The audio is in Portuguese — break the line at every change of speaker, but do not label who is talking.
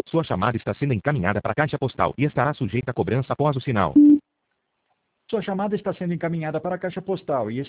Sua chamada está sendo encaminhada para a caixa postal e estará sujeita a cobrança após o sinal.
Sua chamada está sendo encaminhada para a caixa postal e